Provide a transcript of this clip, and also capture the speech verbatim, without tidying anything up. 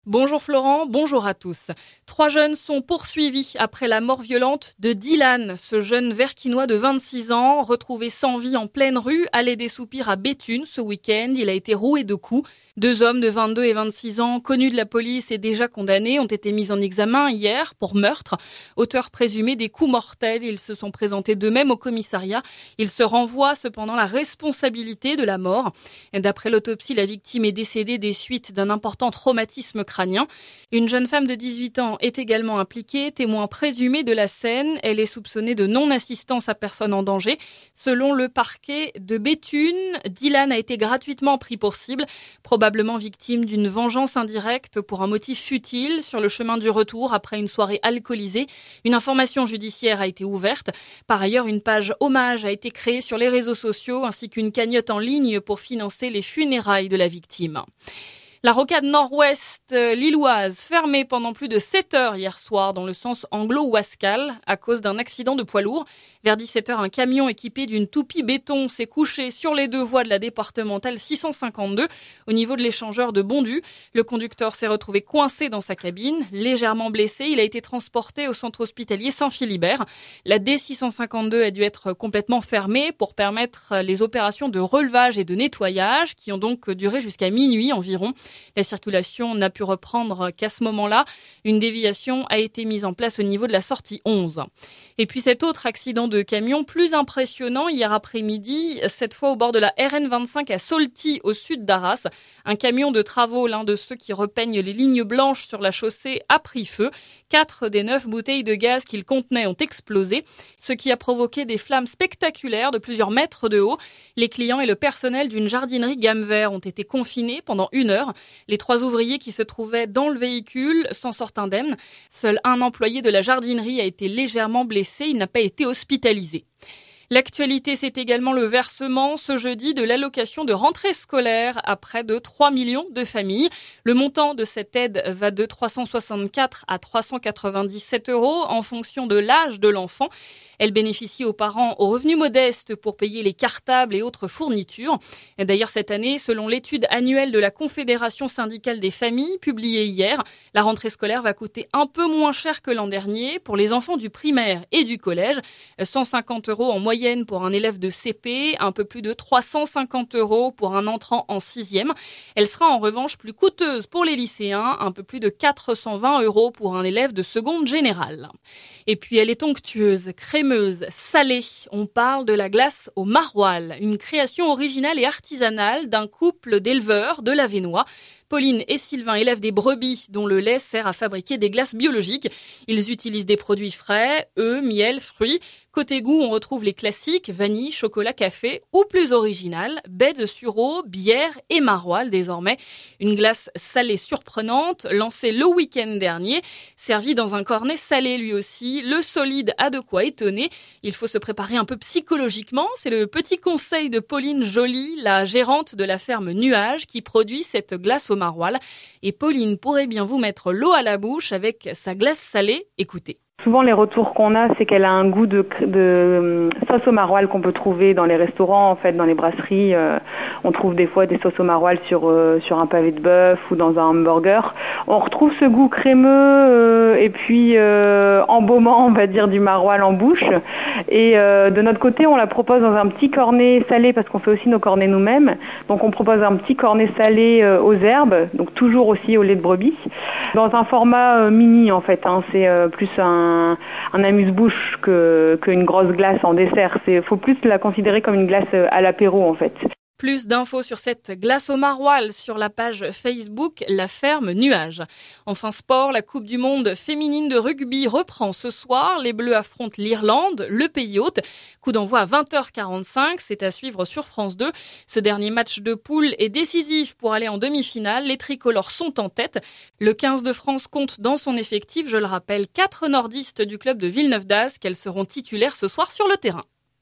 Bonjour Florent, bonjour à tous. Trois jeunes sont poursuivis après la mort violente de Dylan, ce jeune verquinois de vingt-six ans, retrouvé sans vie en pleine rue, allée des Soupirs à Béthune ce week-end. Il a été roué de coups. Deux hommes de vingt-deux et vingt-six ans, connus de la police et déjà condamnés, ont été mis en examen hier pour meurtre. Auteurs présumés des coups mortels, ils se sont présentés d'eux-mêmes au commissariat. Ils se renvoient cependant la responsabilité de la mort. D'après l'autopsie, la victime est décédée des suites d'un important traumatisme crânien. Une jeune femme de dix-huit ans est également impliquée, témoin présumé de la scène. Elle est soupçonnée de non-assistance à personne en danger. Selon le parquet de Béthune, Dylan a été gratuitement pris pour cible, probablement victime d'une vengeance indirecte pour un motif futile sur le chemin du retour après une soirée alcoolisée. Une information judiciaire a été ouverte. Par ailleurs, une page hommage a été créée sur les réseaux sociaux ainsi qu'une cagnotte en ligne pour financer les funérailles de la victime. La rocade nord-ouest lilloise fermée pendant plus de sept heures hier soir dans le sens Anglo-Ouascal à cause d'un accident de poids lourd. Vers dix-sept heures, un camion équipé d'une toupie béton s'est couché sur les deux voies de la départementale six cent cinquante-deux au niveau de l'échangeur de Bondu. Le conducteur s'est retrouvé coincé dans sa cabine, légèrement blessé. Il a été transporté au centre hospitalier Saint-Philibert. La D six cent cinquante-deux a dû être complètement fermée pour permettre les opérations de relevage et de nettoyage qui ont donc duré jusqu'à minuit environ. La circulation n'a pu reprendre qu'à ce moment-là. Une déviation a été mise en place au niveau de la sortie onze. Et puis cet autre accident de camion plus impressionnant hier après-midi, cette fois au bord de la R N vingt-cinq à Solty au sud d'Arras. Un camion de travaux, l'un de ceux qui repeignent les lignes blanches sur la chaussée, a pris feu. Quatre des neuf bouteilles de gaz qu'il contenait ont explosé, ce qui a provoqué des flammes spectaculaires de plusieurs mètres de haut. Les clients et le personnel d'une jardinerie gamme vert ont été confinés pendant une heure. Les trois ouvriers qui se trouvaient dans le véhicule s'en sortent indemnes. Seul un employé de la jardinerie a été légèrement blessé. Il n'a pas été hospitalisé. L'actualité, c'est également le versement ce jeudi de l'allocation de rentrée scolaire à près de trois millions de familles. Le montant de cette aide va de trois cent soixante-quatre à trois cent quatre-vingt-dix-sept euros en fonction de l'âge de l'enfant. Elle bénéficie aux parents aux revenus modestes pour payer les cartables et autres fournitures. D'ailleurs, cette année, selon l'étude annuelle de la Confédération syndicale des familles publiée hier, la rentrée scolaire va coûter un peu moins cher que l'an dernier pour les enfants du primaire et du collège. cent cinquante euros en moyenne pour un élève de C P, un peu plus de trois cent cinquante euros pour un entrant en sixième. Elle sera en revanche plus coûteuse pour les lycéens, un peu plus de quatre cent vingt euros pour un élève de seconde générale. Et puis elle est onctueuse, crémeuse, salée. On parle de la glace au maroilles, une création originale et artisanale d'un couple d'éleveurs de l'Avesnois. Pauline et Sylvain élèvent des brebis dont le lait sert à fabriquer des glaces biologiques. Ils utilisent des produits frais, œufs, miel, fruits. Côté goût, on retrouve les classiques, vanille, chocolat, café ou plus original, baies de sureau, bière et maroilles désormais. Une glace salée surprenante, lancée le week-end dernier, servie dans un cornet salé lui aussi. Le solide a de quoi étonner. Il faut se préparer un peu psychologiquement. C'est le petit conseil de Pauline Joly, la gérante de la ferme Nuage, qui produit cette glace au maroilles. Et Pauline pourrait bien vous mettre l'eau à la bouche avec sa glace salée. Écoutez. Souvent, les retours qu'on a, c'est qu'elle a un goût de, de sauce au maroilles qu'on peut trouver dans les restaurants, en fait, dans les brasseries. Euh, on trouve des fois des sauces au maroilles sur euh, sur un pavé de bœuf ou dans un hamburger. On retrouve ce goût crémeux euh, et puis euh, embaumant, on va dire, du maroilles en bouche. Et euh, de notre côté, on la propose dans un petit cornet salé parce qu'on fait aussi nos cornets nous-mêmes. Donc, on propose un petit cornet salé euh, aux herbes, donc toujours aussi au lait de brebis, dans un format euh, mini, en fait. Hein, c'est euh, plus un un, un amuse-bouche que qu'une grosse glace en dessert. C'est faut plus la considérer comme une glace à l'apéro en fait. Plus d'infos sur cette glace au maroilles sur la page Facebook La Ferme Nuage. Enfin sport, la Coupe du Monde féminine de rugby reprend ce soir. Les Bleus affrontent l'Irlande, le pays hôte. Coup d'envoi à vingt heures quarante-cinq, c'est à suivre sur France deux. Ce dernier match de poule est décisif pour aller en demi-finale. Les tricolores sont en tête. Le quinze de France compte dans son effectif, je le rappelle, quatre nordistes du club de Villeneuve-d'Ascq. Elles seront titulaires ce soir sur le terrain.